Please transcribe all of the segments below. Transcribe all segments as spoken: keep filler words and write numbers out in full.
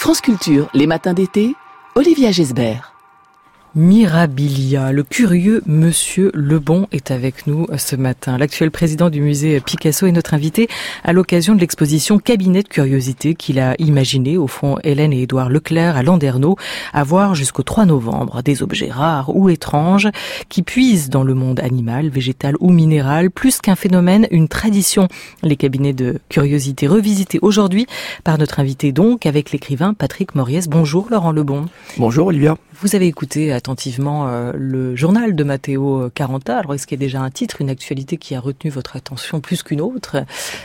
France Culture, les matins d'été, Olivia Gesbert. Mirabilia, le curieux monsieur Lebon est avec nous ce matin. L'actuel président du musée Picasso est notre invité à l'occasion de l'exposition Cabinet de curiosités qu'il a imaginé au fond Hélène et Édouard Leclerc à Landerneau, à voir jusqu'au trois novembre. Des objets rares ou étranges qui puisent dans le monde animal, végétal ou minéral, plus qu'un phénomène, une tradition. Les cabinets de curiosités revisités aujourd'hui par notre invité donc avec l'écrivain Patrick Moriès. Bonjour Laurent Lebon. Bonjour Olivia. Vous avez écouté attentivement euh, le journal de Matteo Caranta. Alors, est-ce qu'il y a déjà un titre, une actualité qui a retenu votre attention plus qu'une autre ?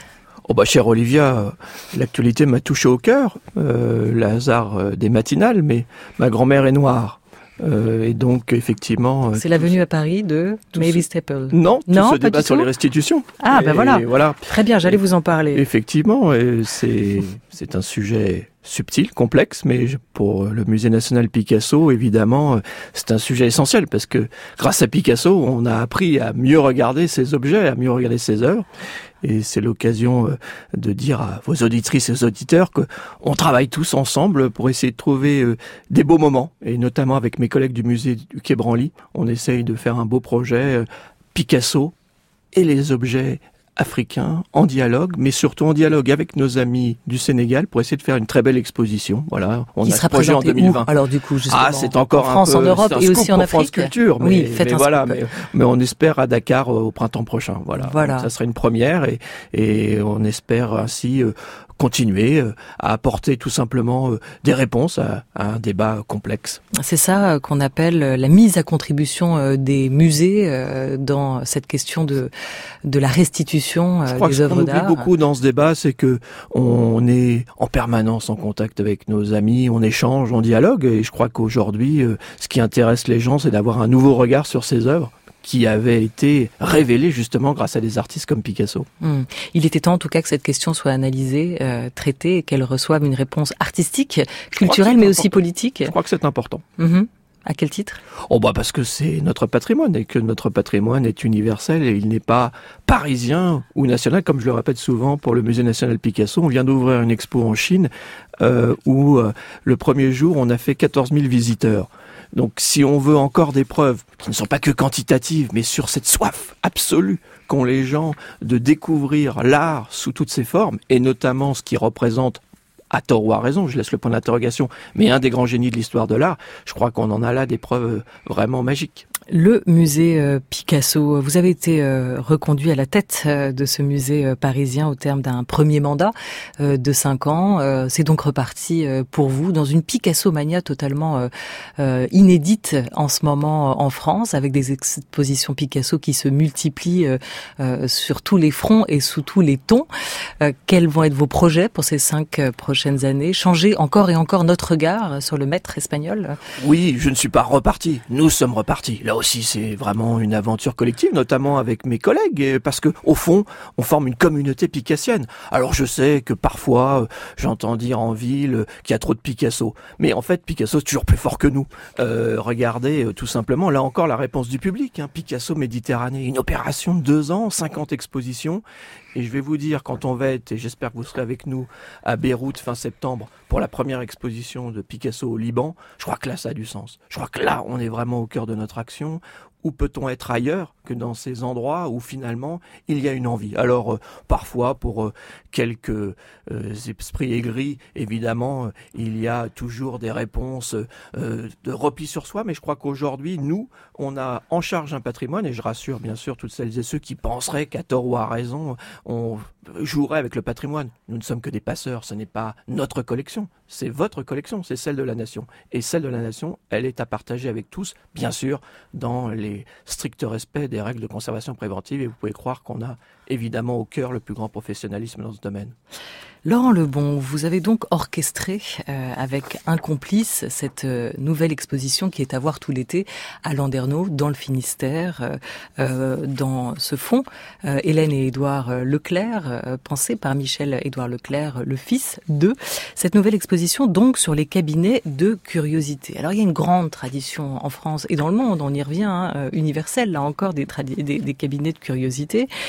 Oh bah chère Olivia, l'actualité m'a touché au cœur, euh, le hasard des matinales, mais ma grand-mère est noire. Euh, et donc effectivement... C'est la venue à Paris de Mavis Staples. Non, tout non, ce débat sur les restitutions. Ah ben voilà. voilà. Très bien, j'allais vous en parler. Effectivement, c'est, c'est un sujet subtil, complexe, mais pour le Musée national Picasso, évidemment, c'est un sujet essentiel parce que grâce à Picasso, on a appris à mieux regarder ses objets, à mieux regarder ses œuvres. Et c'est l'occasion de dire à vos auditrices et aux auditeurs qu'on travaille tous ensemble pour essayer de trouver des beaux moments. Et notamment avec mes collègues du musée du Quai Branly, on essaye de faire un beau projet Picasso et les objets africains en dialogue, mais surtout en dialogue avec nos amis du Sénégal pour essayer de faire une très belle exposition. Voilà, on Qui a sera ce projet en deux mille vingt. Où, alors du coup, justement, ah, c'est encore en France, un peu, en Europe et aussi en Afrique. France Culture, mais, oui, faites mais un voilà, mais, mais on espère à Dakar au printemps prochain. Voilà, voilà. Donc, ça sera une première et, et on espère ainsi euh, continuer euh, à apporter tout simplement euh, des réponses à, à un débat complexe. C'est ça qu'on appelle la mise à contribution euh, des musées euh, dans cette question de de la restitution euh, Je crois des que œuvres ce qu'on d'art. oublie beaucoup dans ce débat, c'est que on est en permanence en contact avec nos amis, on échange, on dialogue, et je crois qu'aujourd'hui, euh, ce qui intéresse les gens, c'est d'avoir un nouveau regard sur ces œuvres qui avaient été révélées justement grâce à des artistes comme Picasso. Hum. Il était temps en tout cas que cette question soit analysée, euh, traitée, et qu'elle reçoive une réponse artistique, culturelle, mais important. Aussi politique. Je crois que c'est important. Mmh. À quel titre ? Oh bah parce que c'est notre patrimoine et que notre patrimoine est universel et il n'est pas parisien ou national, comme je le répète souvent pour le Musée national Picasso. On vient d'ouvrir une expo en Chine euh, où euh, le premier jour on a fait quatorze mille visiteurs. Donc si on veut encore des preuves qui ne sont pas que quantitatives, mais sur cette soif absolue qu'ont les gens de découvrir l'art sous toutes ses formes, et notamment ce qui représente, à tort ou à raison, je laisse le point d'interrogation, mais un des grands génies de l'histoire de l'art, je crois qu'on en a là des preuves vraiment magiques. Le musée euh, Picasso, vous avez été euh, reconduit à la tête euh, de ce musée euh, parisien au terme d'un premier mandat euh, de cinq ans. Euh, c'est donc reparti euh, pour vous dans une Picasso-mania totalement euh, euh, inédite en ce moment en France, avec des expositions Picasso qui se multiplient euh, euh, sur tous les fronts et sous tous les tons. Euh, quels vont être vos projets pour ces cinq euh, prochaines années ? Changer encore et encore notre regard sur le maître espagnol ? Oui, je ne suis pas reparti. Nous sommes repartis. Là aussi, c'est vraiment une aventure collective, notamment avec mes collègues, parce que au fond, on forme une communauté picassienne. Alors je sais que parfois, euh, j'entends dire en ville euh, qu'il y a trop de Picasso, mais en fait, Picasso est toujours plus fort que nous. Euh, regardez, euh, tout simplement, là encore, la réponse du public. Hein, Picasso Méditerranée, une opération de deux ans, cinquante expositions. Et je vais vous dire, quand on va être, et j'espère que vous serez avec nous, à Beyrouth fin septembre, pour la première exposition de Picasso au Liban, je crois que là, ça a du sens. Je crois que là, on est vraiment au cœur de notre action. Où peut-on être ailleurs que dans ces endroits où finalement il y a une envie ? Alors euh, parfois pour euh, quelques euh, esprits aigris, évidemment, euh, il y a toujours des réponses euh, de repli sur soi, mais je crois qu'aujourd'hui, nous, on a en charge un patrimoine, et je rassure bien sûr toutes celles et ceux qui penseraient qu'à tort ou à raison, on jouerait avec le patrimoine. Nous ne sommes que des passeurs, ce n'est pas notre collection, c'est votre collection, c'est celle de la nation. Et celle de la nation, elle est à partager avec tous, bien sûr, dans les strict respect des règles de conservation préventive, et vous pouvez croire qu'on a évidemment au cœur le plus grand professionnalisme dans ce domaine. Laurent Lebon, vous avez donc orchestré euh, avec un complice cette euh, nouvelle exposition qui est à voir tout l'été à Landerneau, dans le Finistère, euh, euh, dans ce fond. Euh, Hélène et Édouard Leclerc, euh, pensée par Michel-Édouard Leclerc, le fils d'eux. Cette nouvelle exposition donc sur les cabinets de curiosité. Alors il y a une grande tradition en France et dans le monde, on y revient, hein, universelle là encore, des, tradi- des, des cabinets de curiosité. Chose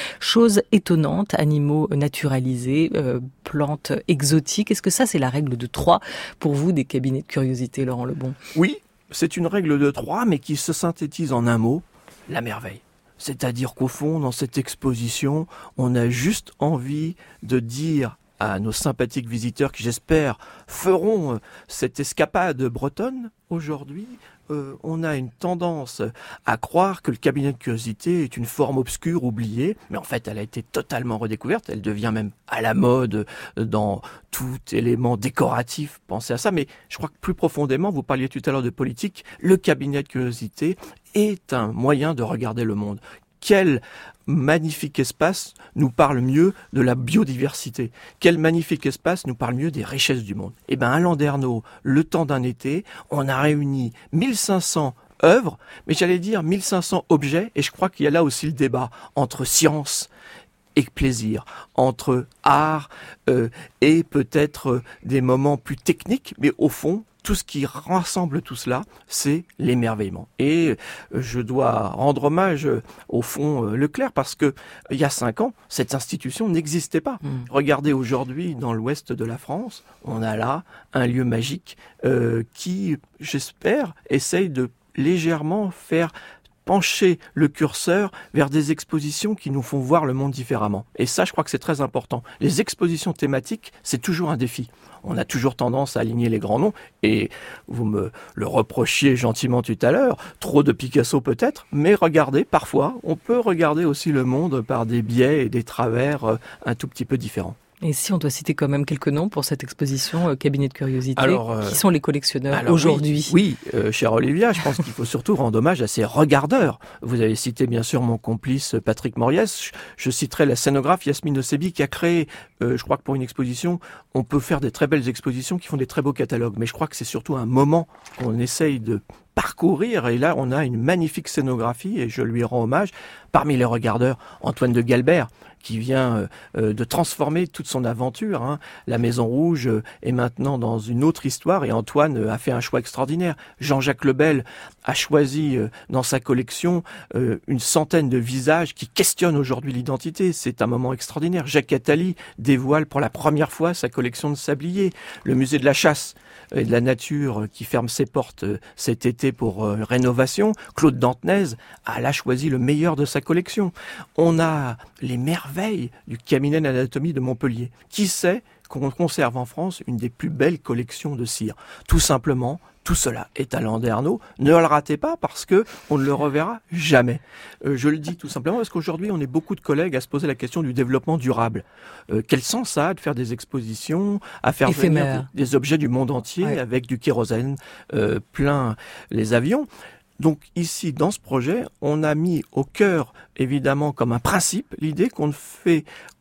choses étonnantes, animaux naturalisés, euh, plantes exotiques. Est-ce que ça, c'est la règle de trois pour vous des cabinets de curiosité, Laurent Lebon? Oui, c'est une règle de trois, mais qui se synthétise en un mot, la merveille. C'est-à-dire qu'au fond, dans cette exposition, on a juste envie de dire à nos sympathiques visiteurs qui, j'espère, feront cette escapade bretonne aujourd'hui, euh, on a une tendance à croire que le cabinet de curiosité est une forme obscure, oubliée, mais en fait, elle a été totalement redécouverte. Elle devient même à la mode dans tout élément décoratif. Pensez à ça. Mais je crois que plus profondément, vous parliez tout à l'heure de politique, le cabinet de curiosité est un moyen de regarder le monde. Quel magnifique espace nous parle mieux de la biodiversité? Quel magnifique espace nous parle mieux des richesses du monde? Eh bien, à Landerneau, le temps d'un été, on a réuni mille cinq cents œuvres, mais j'allais dire mille cinq cents objets, et je crois qu'il y a là aussi le débat entre science et plaisir, entre art euh, et peut-être euh, des moments plus techniques, mais au fond, tout ce qui rassemble tout cela, c'est l'émerveillement. Et je dois rendre hommage au fond Leclerc parce que il y a cinq ans, cette institution n'existait pas. Mmh. Regardez aujourd'hui dans l'ouest de la France, on a là un lieu magique euh, qui, j'espère, essaye de légèrement faire pencher le curseur vers des expositions qui nous font voir le monde différemment. Et ça, je crois que c'est très important. Les expositions thématiques, c'est toujours un défi. On a toujours tendance à aligner les grands noms, et vous me le reprochiez gentiment tout à l'heure, trop de Picasso peut-être, mais regardez, parfois, on peut regarder aussi le monde par des biais et des travers un tout petit peu différents. Et si on doit citer quand même quelques noms pour cette exposition euh, Cabinet de curiosité, alors, euh, qui sont les collectionneurs alors aujourd'hui? Oui, oui euh, chère Olivia, je pense qu'il faut surtout rendre hommage à ces regardeurs. Vous avez cité bien sûr mon complice Patrick Moriès. Je, je citerai la scénographe Yasmine Osebi qui a créé, euh, je crois que pour une exposition, on peut faire des très belles expositions qui font des très beaux catalogues. Mais je crois que c'est surtout un moment qu'on essaye de parcourir, et là on a une magnifique scénographie et je lui rends hommage. Parmi les regardeurs, Antoine de Galbert, qui vient euh, de transformer toute son aventure. Hein. La Maison Rouge euh, est maintenant dans une autre histoire et Antoine euh, a fait un choix extraordinaire. Jean-Jacques Lebel a choisi euh, dans sa collection euh, une centaine de visages qui questionnent aujourd'hui l'identité. C'est un moment extraordinaire. Jacques Attali dévoile pour la première fois sa collection de sabliers. Le musée de la chasse et de la nature qui ferme ses portes cet été pour euh, rénovation. Claude Dantenez a là choisi le meilleur de sa collection. On a les merveilles du cabinet d'anatomie de Montpellier. Qui sait qu'on conserve en France une des plus belles collections de cire? Tout simplement, tout cela est à Landerneau. Ne le ratez pas parce que on ne le reverra jamais. Euh, je le dis tout simplement parce qu'aujourd'hui, on est beaucoup de collègues à se poser la question du développement durable. Euh, quel sens ça a de faire des expositions, à faire éphémère, venir des objets du monde entier ouais. avec du kérosène euh, plein les avions? Donc ici, dans ce projet, on a mis au cœur, évidemment, comme un principe, l'idée qu'on ne fait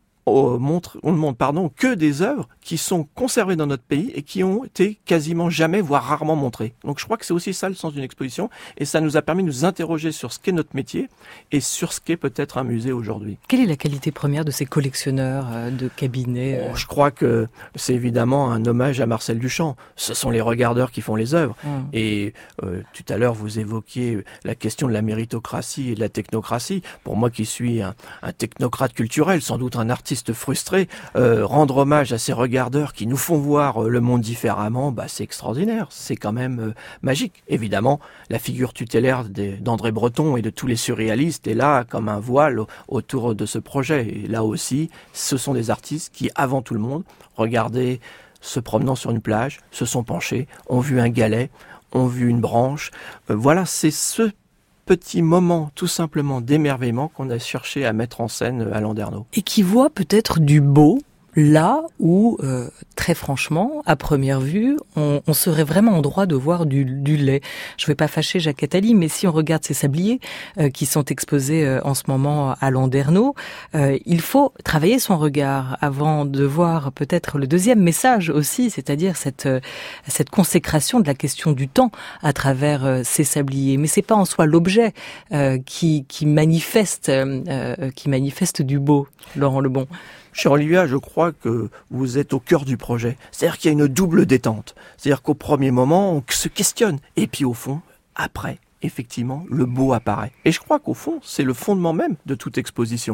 On montre, on ne montre pardon, que des œuvres qui sont conservées dans notre pays et qui ont été quasiment jamais, voire rarement montrées. Donc je crois que c'est aussi ça le sens d'une exposition et ça nous a permis de nous interroger sur ce qu'est notre métier et sur ce qu'est peut-être un musée aujourd'hui. Quelle est la qualité première de ces collectionneurs de cabinets euh... oh, Je crois que c'est évidemment un hommage à Marcel Duchamp. Ce sont les regardeurs qui font les œuvres. Mmh. Et euh, tout à l'heure, vous évoquiez la question de la méritocratie et de la technocratie. Pour moi qui suis un, un technocrate culturel, sans doute un artiste frustré, euh, rendre hommage à ces regardeurs qui nous font voir euh, le monde différemment, bah, c'est extraordinaire, c'est quand même euh, magique. Évidemment, la figure tutélaire des, d'André Breton et de tous les surréalistes est là comme un voile au, autour de ce projet. Et là aussi, ce sont des artistes qui, avant tout le monde, regardaient se promenant sur une plage, se sont penchés, ont vu un galet, ont vu une branche. Euh, voilà, c'est ce petit moment tout simplement d'émerveillement qu'on a cherché à mettre en scène à Landerneau. Et qui voit peut-être du beau là où, euh, très franchement, à première vue, on, on serait vraiment en droit de voir du, du laid. Je ne vais pas fâcher Jacques Attali, mais si on regarde ces sabliers euh, qui sont exposés euh, en ce moment à Landerneau, euh, il faut travailler son regard avant de voir peut-être le deuxième message aussi, c'est-à-dire cette, euh, cette consécration de la question du temps à travers euh, ces sabliers. Mais c'est pas en soi l'objet euh, qui, qui manifeste, euh, qui manifeste du beau, Laurent Lebon. Cher Olivia, je crois que vous êtes au cœur du projet. C'est-à-dire qu'il y a une double détente. C'est-à-dire qu'au premier moment, on se questionne. Et puis au fond, après, effectivement, le beau apparaît. Et je crois qu'au fond, c'est le fondement même de toute exposition.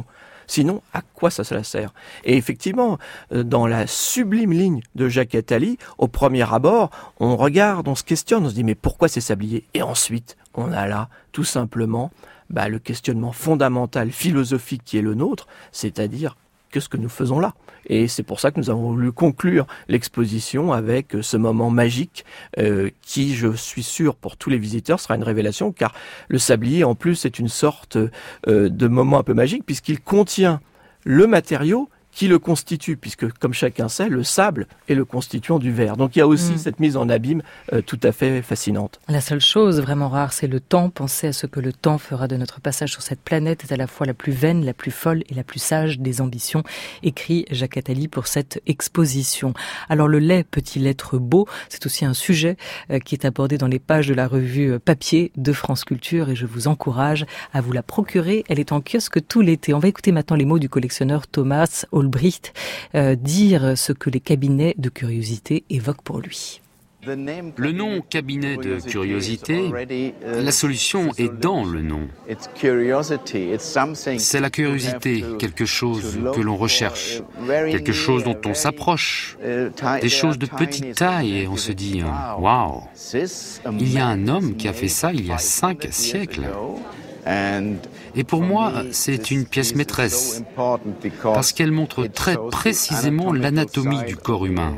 Sinon, à quoi ça, ça sert? Et effectivement, dans la sublime ligne de Jacques Attali, au premier abord, on regarde, on se questionne, on se dit mais pourquoi ces sabliers? Et ensuite, on a là, tout simplement, bah, le questionnement fondamental, philosophique qui est le nôtre, c'est-à-dire qu'est-ce que nous faisons là? Et c'est pour ça que nous avons voulu conclure l'exposition avec ce moment magique euh, qui, je suis sûr, pour tous les visiteurs, sera une révélation, car le sablier, en plus, est une sorte euh, de moment un peu magique, puisqu'il contient le matériau qui le constitue, puisque, comme chacun sait, le sable est le constituant du verre. Donc il y a aussi mmh. cette mise en abîme euh, tout à fait fascinante. La seule chose vraiment rare, c'est le temps. Penser à ce que le temps fera de notre passage sur cette planète est à la fois la plus vaine, la plus folle et la plus sage des ambitions, écrit Jacques Attali pour cette exposition. Alors le lait peut-il être beau? C'est aussi un sujet euh, qui est abordé dans les pages de la revue papier de France Culture, et je vous encourage à vous la procurer. Elle est en kiosque tout l'été. On va écouter maintenant les mots du collectionneur Thomas Olbricht, euh, dire ce que les cabinets de curiosité évoquent pour lui. Le nom cabinet de curiosité, la solution est dans le nom. C'est la curiosité, quelque chose que l'on recherche, quelque chose dont on s'approche, des choses de petite taille et on se dit « Waouh, il y a un homme qui a fait ça il y a cinq siècles ». Et pour moi, c'est une pièce maîtresse, parce qu'elle montre très précisément l'anatomie du corps humain.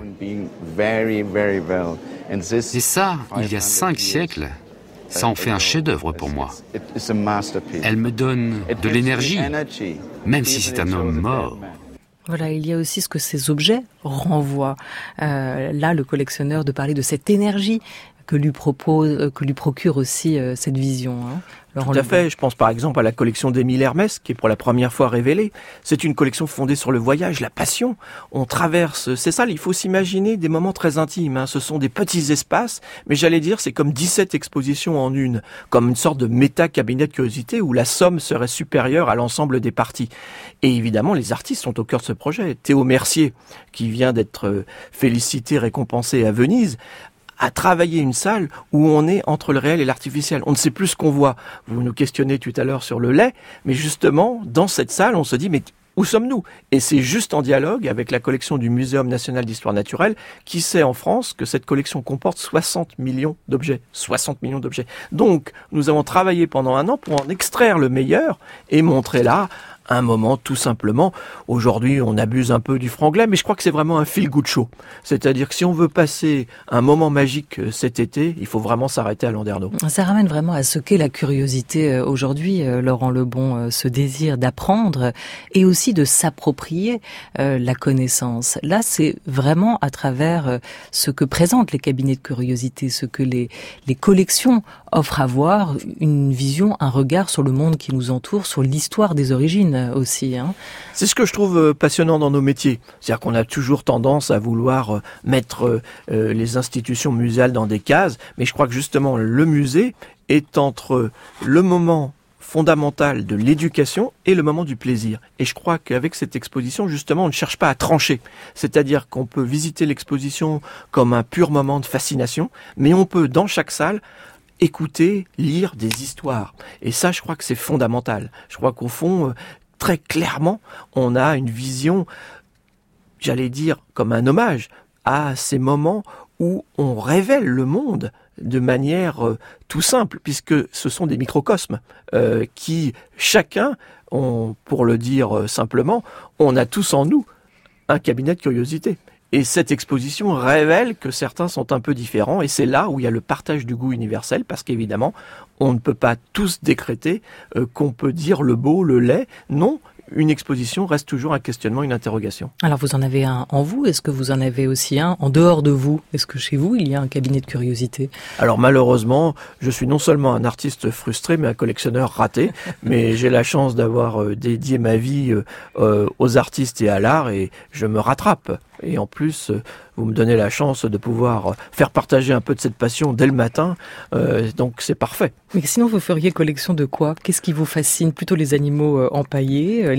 Et ça, il y a cinq siècles, ça en fait un chef-d'œuvre pour moi. Elle me donne de l'énergie, même si c'est un homme mort. Voilà, il y a aussi ce que ces objets renvoient. Euh, là, le collectionneur de parler de cette énergie que lui propose, que lui procure aussi euh, cette vision. Hein. Tout à fait. Je pense par exemple à la collection d'Émile Hermès, qui est pour la première fois révélée. C'est une collection fondée sur le voyage, la passion. On traverse, c'est ça, il faut s'imaginer des moments très intimes. Hein. Ce sont des petits espaces, mais j'allais dire, c'est comme dix-sept expositions en une, comme une sorte de méta-cabinet de curiosité où la somme serait supérieure à l'ensemble des parties. Et évidemment, les artistes sont au cœur de ce projet. Théo Mercier, qui vient d'être félicité, récompensé à Venise, à travailler une salle où on est entre le réel et l'artificiel. On ne sait plus ce qu'on voit. Vous nous questionnez tout à l'heure sur le lait, mais justement, dans cette salle, on se dit, mais où sommes-nous? Et c'est juste en dialogue avec la collection du Muséum national d'histoire naturelle qui sait en France que cette collection comporte soixante millions d'objets. soixante millions d'objets. Donc, nous avons travaillé pendant un an pour en extraire le meilleur et montrer là un moment tout simplement. Aujourd'hui, on abuse un peu du franglais, mais je crois que c'est vraiment un feel-good show. C'est-à-dire que si on veut passer un moment magique cet été, il faut vraiment s'arrêter à Landerneau. Ça ramène vraiment à ce qu'est la curiosité aujourd'hui, Laurent Lebon, ce désir d'apprendre et aussi de s'approprier la connaissance. Là, c'est vraiment à travers ce que présentent les cabinets de curiosité, ce que les, les collections offrent à voir, une vision, un regard sur le monde qui nous entoure, sur l'histoire des origines aussi. Hein. C'est ce que je trouve passionnant dans nos métiers. C'est-à-dire qu'on a toujours tendance à vouloir mettre euh, les institutions muséales dans des cases, mais je crois que justement le musée est entre le moment fondamental de l'éducation et le moment du plaisir. Et je crois qu'avec cette exposition, justement, on ne cherche pas à trancher. C'est-à-dire qu'on peut visiter l'exposition comme un pur moment de fascination, mais on peut, dans chaque salle, écouter, lire des histoires. Et ça, je crois que c'est fondamental. Je crois qu'au fond, très clairement, on a une vision, j'allais dire, comme un hommage à ces moments où on révèle le monde de manière euh, tout simple, puisque ce sont des microcosmes euh, qui, chacun, on, pour le dire euh, simplement, on a tous en nous un cabinet de curiosité. Et cette exposition révèle que certains sont un peu différents, et c'est là où il y a le partage du goût universel, parce qu'évidemment, on ne peut pas tous décréter euh, qu'on peut dire le beau, le laid. Non, une exposition reste toujours un questionnement, une interrogation. Alors vous en avez un en vous, est-ce que vous en avez aussi un en dehors de vous? Est-ce que chez vous, il y a un cabinet de curiosité? Alors malheureusement, je suis non seulement un artiste frustré, mais un collectionneur raté. Mais j'ai la chance d'avoir euh, dédié ma vie euh, aux artistes et à l'art, et je me rattrape. Et en plus, vous me donnez la chance de pouvoir faire partager un peu de cette passion dès le matin, euh, donc c'est parfait. Mais sinon, vous feriez collection de quoi? Qu'est-ce qui vous fascine? Plutôt les animaux empaillés,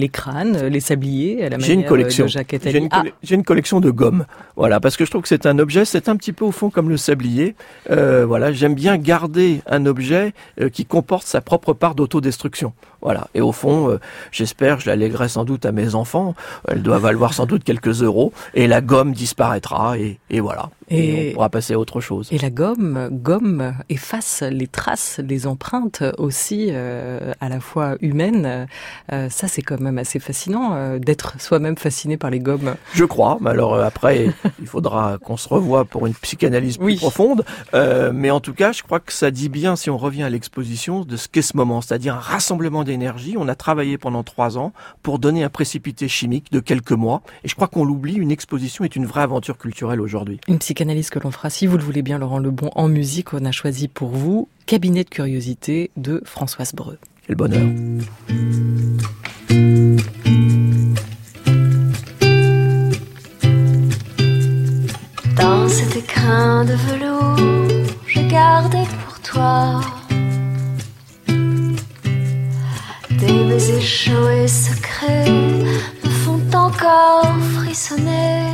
les crânes, les sabliers, à la J'ai manière une collection. de Jacques Attali. J'ai une, coll- ah. J'ai une collection de gommes. Voilà, parce que je trouve que c'est un objet, c'est un petit peu au fond comme le sablier. Euh, voilà, j'aime bien garder un objet euh, qui comporte sa propre part d'autodestruction. Voilà. Et au fond, euh, j'espère, je la lèguerai sans doute à mes enfants. Elle doit valoir sans doute quelques euros. Et la gomme disparaîtra. Et, et voilà. Et, et on pourra passer à autre chose. Et la gomme, gomme efface les traces, les empreintes aussi, euh, à la fois humaines. Euh, ça, c'est quand même assez fascinant euh, d'être soi-même fasciné par les gommes. Je crois. Mais alors euh, après, il faudra qu'on se revoie pour une psychanalyse plus oui. profonde. Euh, mais en tout cas, je crois que ça dit bien, si on revient à l'exposition, de ce qu'est ce moment, c'est-à-dire un rassemblement d'énergie. On a travaillé pendant trois ans pour donner un précipité chimique de quelques mois. Et je crois qu'on l'oublie, une exposition est une vraie aventure culturelle aujourd'hui. Une psychanalyse que l'on fera, si vous le voulez bien, Laurent Lebon, en musique. On a choisi pour vous Cabinet de curiosité de Françoise Breu. Quel bonheur. Dans cet écrin de velours, je gardais pour toi des baisers chauds et secrets me font encore frissonner.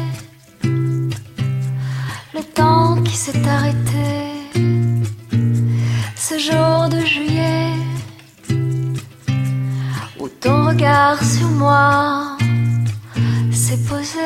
Le temps qui s'est arrêté, ce jour de juillet, où ton regard sur moi s'est posé.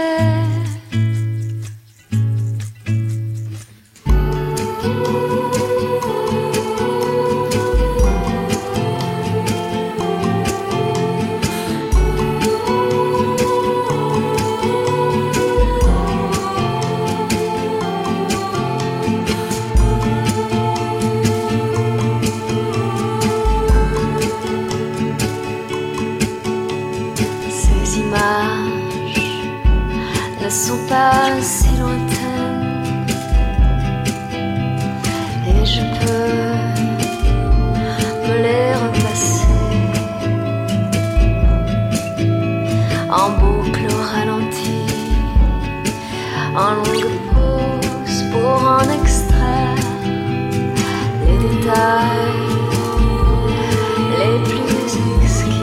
Ne sont pas si lointaines et je peux me les repasser en boucle au ralenti, en longue pause pour en extraire les détails les plus exquis.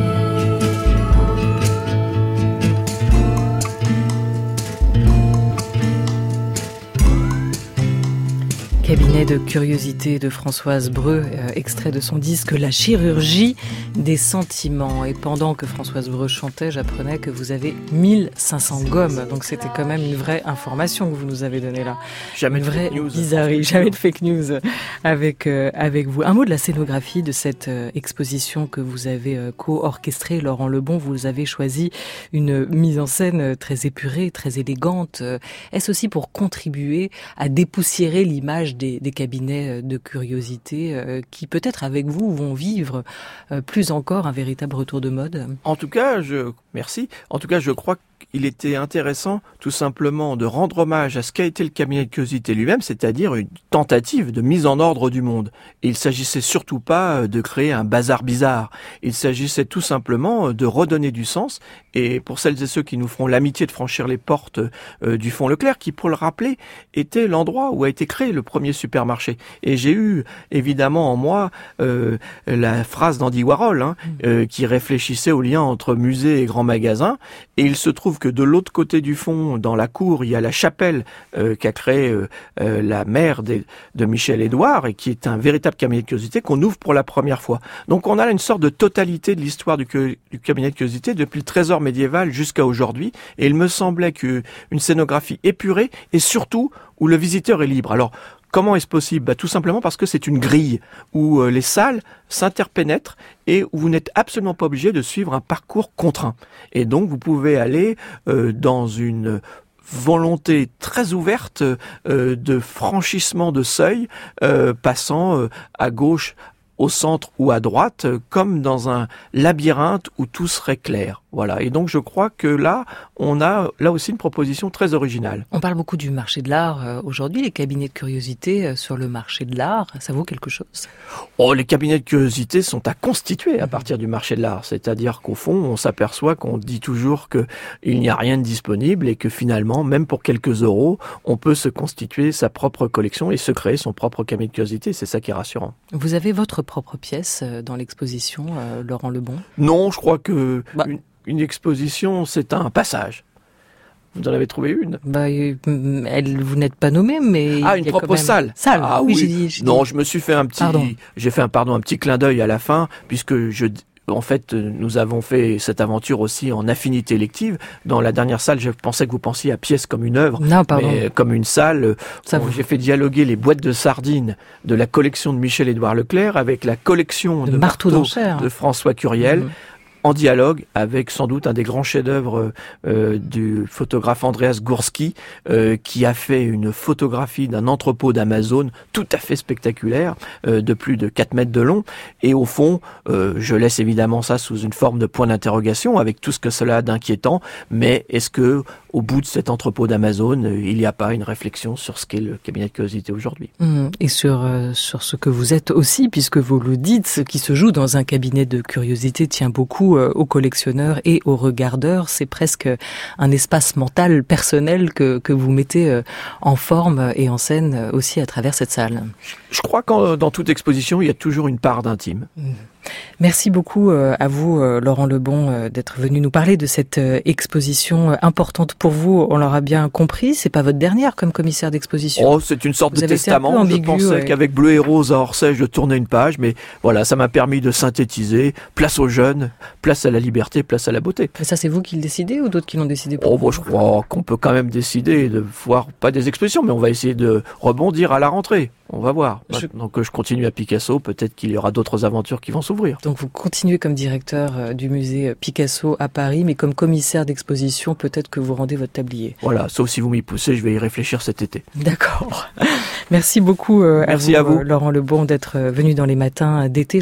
Cabinet de curiosité de Françoise Breu, euh, extrait de son disque La chirurgie des sentiments. Et pendant que Françoise Breu chantait, j'apprenais que vous avez mille cinq cents gommes. Donc c'était quand même une vraie information que vous nous avez donnée là. Jamais une de vraie fake news. Bizarrerie, jamais de fake news avec, euh, avec vous. Un mot de la scénographie de cette euh, exposition que vous avez euh, co-orchestrée, Laurent Lebon. Vous avez choisi une mise en scène très épurée, très élégante. Est-ce aussi pour contribuer à dépoussiérer l'image Des, des cabinets de curiosité euh, qui peut-être avec vous vont vivre euh, plus encore un véritable retour de mode? En tout cas, je merci. En tout cas, je crois qu'il était intéressant tout simplement de rendre hommage à ce qu'a été le cabinet de curiosité lui-même, c'est-à-dire une tentative de mise en ordre du monde. Et il s'agissait surtout pas de créer un bazar bizarre. Il s'agissait tout simplement de redonner du sens. Et pour celles et ceux qui nous feront l'amitié de franchir les portes euh, du Fonds Leclerc, qui, pour le rappeler, était l'endroit où a été créé le premier supermarché. Et j'ai eu évidemment en moi euh, la phrase d'Andy Warhol, hein, euh, qui réfléchissait au lien entre musée et grand magasin. Et il se trouve que de l'autre côté du fond, dans la cour, il y a la chapelle euh, qu'a créée euh, euh, la mère de, de Michel Édouard, et qui est un véritable cabinet de curiosité qu'on ouvre pour la première fois. Donc on a là une sorte de totalité de l'histoire du, du cabinet de curiosité depuis le trésor médiéval jusqu'à aujourd'hui. Et il me semblait qu'une scénographie épurée et surtout où le visiteur est libre. Alors, comment est-ce possible? Bah, tout simplement parce que c'est une grille où euh, les salles s'interpénètrent et où vous n'êtes absolument pas obligé de suivre un parcours contraint. Et donc, vous pouvez aller euh, dans une volonté très ouverte euh, de franchissement de seuil, euh, passant euh, à gauche, au centre ou à droite, comme dans un labyrinthe où tout serait clair. Voilà. Et donc, je crois que là, on a là aussi une proposition très originale. On parle beaucoup du marché de l'art euh, aujourd'hui. Les cabinets de curiosité euh, sur le marché de l'art, ça vaut quelque chose? Oh, les cabinets de curiosité sont à constituer à partir du marché de l'art. C'est-à-dire qu'au fond, on s'aperçoit qu'on dit toujours qu'il n'y a rien de disponible et que finalement, même pour quelques euros, on peut se constituer sa propre collection et se créer son propre cabinet de curiosité. C'est ça qui est rassurant. Vous avez votre propre pièce dans l'exposition, euh, Laurent Lebon? Non, je crois que bah. une, une exposition, c'est un passage. Vous en avez trouvé une? Bah, elle, vous n'êtes pas nommé, mais ah, une propre même... salle. Salle. Ah oui, oui. J'ai dit, j'ai non, dit. je me suis fait un petit, pardon. j'ai fait un pardon, un petit clin d'œil à la fin, puisque je, en fait, nous avons fait cette aventure aussi en affinité élective. Dans la dernière salle, je pensais que vous pensiez à pièce comme une œuvre, non, pardon. mais comme une salle. Ça bon, vous... J'ai fait dialoguer les boîtes de sardines de la collection de Michel-Édouard Leclerc avec la collection de, de marteaux d'enchères de François Curiel. Mmh. En dialogue avec sans doute un des grands chefs-d'œuvre euh, du photographe Andreas Gursky, euh, qui a fait une photographie d'un entrepôt d'Amazon tout à fait spectaculaire, euh, de plus de quatre mètres de long. Et au fond, euh, je laisse évidemment ça sous une forme de point d'interrogation, avec tout ce que cela a d'inquiétant. Mais est-ce que, au bout de cet entrepôt d'Amazon, euh, il n'y a pas une réflexion sur ce qu'est le cabinet de curiosité aujourd'hui? Mmh. Et sur euh, sur ce que vous êtes aussi, puisque vous le dites, ce qui se joue dans un cabinet de curiosité tient beaucoup aux collectionneurs et aux regardeurs. C'est presque un espace mental personnel que, que vous mettez en forme et en scène aussi à travers cette salle. Je crois que dans toute exposition, il y a toujours une part d'intime. Mmh. Merci beaucoup à vous, Laurent Lebon, d'être venu nous parler de cette exposition importante pour vous. On l'aura bien compris, c'est pas votre dernière comme commissaire d'exposition. Oh, c'est une sorte vous de testament. Ambigu, je pensais ouais. qu'avec Bleu et Rose à Orsay, je tournais une page, mais voilà, ça m'a permis de synthétiser. Place aux jeunes, place à la liberté, place à la beauté. Mais ça, c'est vous qui le décidez ou d'autres qui l'ont décidé pour Oh, vous? bon, je crois qu'on peut quand même décider de voir, pas des expositions, mais on va essayer de rebondir à la rentrée. On va voir. Je... Donc je continue à Picasso, peut-être qu'il y aura d'autres aventures qui vont s'ouvrir. Donc vous continuez comme directeur du musée Picasso à Paris, mais comme commissaire d'exposition, peut-être que vous rendez votre tablier. Voilà, sauf si vous m'y poussez, je vais y réfléchir cet été. D'accord. Merci beaucoup à, Merci vous, à vous, Laurent Lebon, d'être venu dans les matins d'été.